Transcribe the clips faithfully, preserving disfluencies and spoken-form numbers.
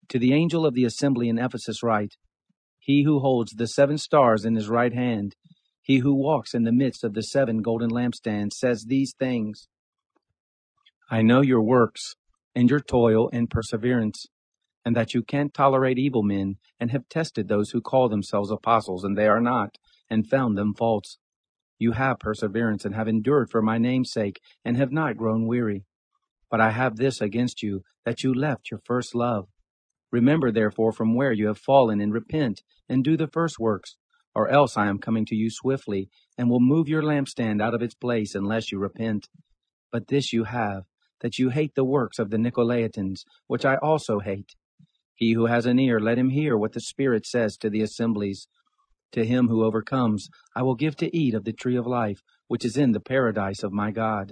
To the angel of the assembly in Ephesus write, He who holds the seven stars in his right hand, he who walks in the midst of the seven golden lampstands, says these things. I know your works, and your toil and perseverance, and that you can't tolerate evil men, and have tested those who call themselves apostles, and they are not, and found them false. You have perseverance, and have endured for my name's sake, and have not grown weary. But I have this against you, that you left your first love. Remember, therefore, from where you have fallen, and repent, and do the first works, or else I am coming to you swiftly, and will move your lampstand out of its place, unless you repent. But this you have, that you hate the works of the Nicolaitans, which I also hate. He who has an ear, let him hear what the Spirit says to the assemblies. To him who overcomes, I will give to eat of the tree of life, which is in the paradise of my God.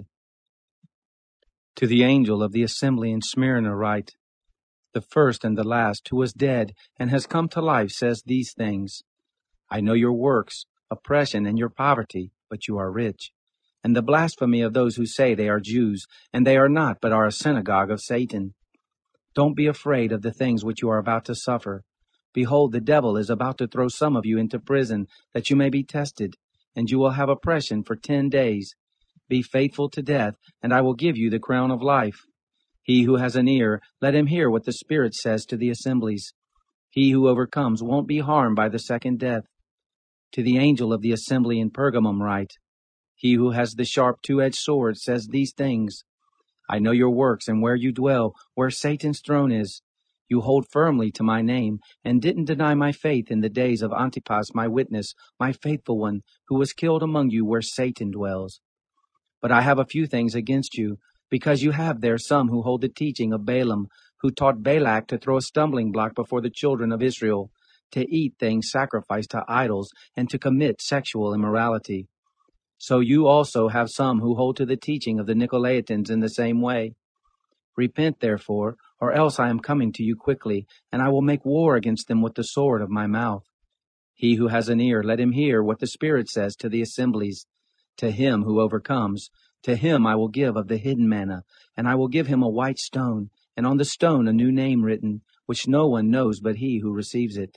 To the angel of the assembly in Smyrna write, The first and the last, who was dead and has come to life, says these things. I know your works, oppression, and your poverty, but you are rich, and the blasphemy of those who say they are Jews, and they are not, but are a synagogue of Satan. Don't be afraid of the things which you are about to suffer. Behold, the devil is about to throw some of you into prison, that you may be tested, and you will have oppression for ten days. Be faithful to death, and I will give you the crown of life. He who has an ear, let him hear what the Spirit says to the assemblies. He who overcomes won't be harmed by the second death. To the angel of the assembly in Pergamum write, He who has the sharp two-edged sword says these things. I know your works and where you dwell, where Satan's throne is. You hold firmly to my name, and didn't deny my faith in the days of Antipas my witness, my faithful one, who was killed among you where Satan dwells. But I have a few things against you, because you have there some who hold the teaching of Balaam, who taught Balak to throw a stumbling block before the children of Israel, to eat things sacrificed to idols, and to commit sexual immorality. So you also have some who hold to the teaching of the Nicolaitans in the same way. Repent, therefore, or else I am coming to you quickly, and I will make war against them with the sword of my mouth. He who has an ear, let him hear what the Spirit says to the assemblies. To him who overcomes, to him I will give of the hidden manna, and I will give him a white stone, and on the stone a new name written, which no one knows but he who receives it.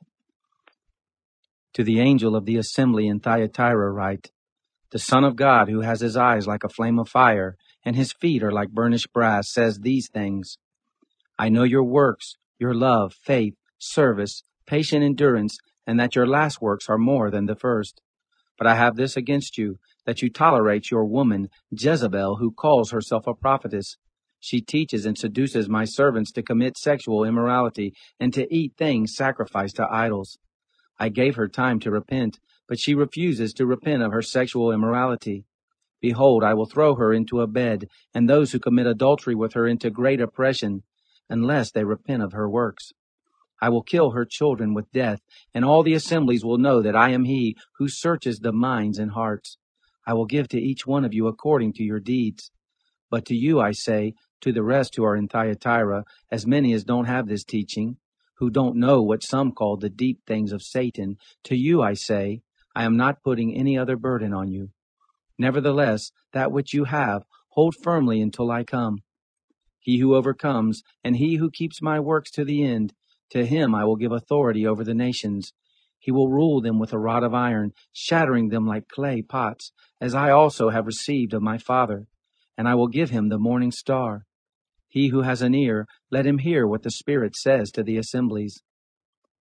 To the angel of the assembly in Thyatira write, The Son of God, who has his eyes like a flame of fire, and his feet are like burnished brass, says these things. I know your works, your love, faith, service, patient endurance, and that your last works are more than the first. But I have this against you, that you tolerate your woman, Jezebel, who calls herself a prophetess. She teaches and seduces my servants to commit sexual immorality and to eat things sacrificed to idols. I gave her time to repent, but she refuses to repent of her sexual immorality. Behold, I will throw her into a bed, and those who commit adultery with her into great oppression, unless they repent of her works. I will kill her children with death, and all the assemblies will know that I am he who searches the minds and hearts. I will give to each one of you according to your deeds. But to you I say, to the rest who are in Thyatira, as many as don't have this teaching, who don't know what some call the deep things of Satan, to you I say, I am not putting any other burden on you. Nevertheless, that which you have, hold firmly until I come. He who overcomes, and he who keeps my works to the end, to him I will give authority over the nations. He will rule them with a rod of iron, shattering them like clay pots, as I also have received of my Father. And I will give him the morning star. He who has an ear, let him hear what the Spirit says to the assemblies.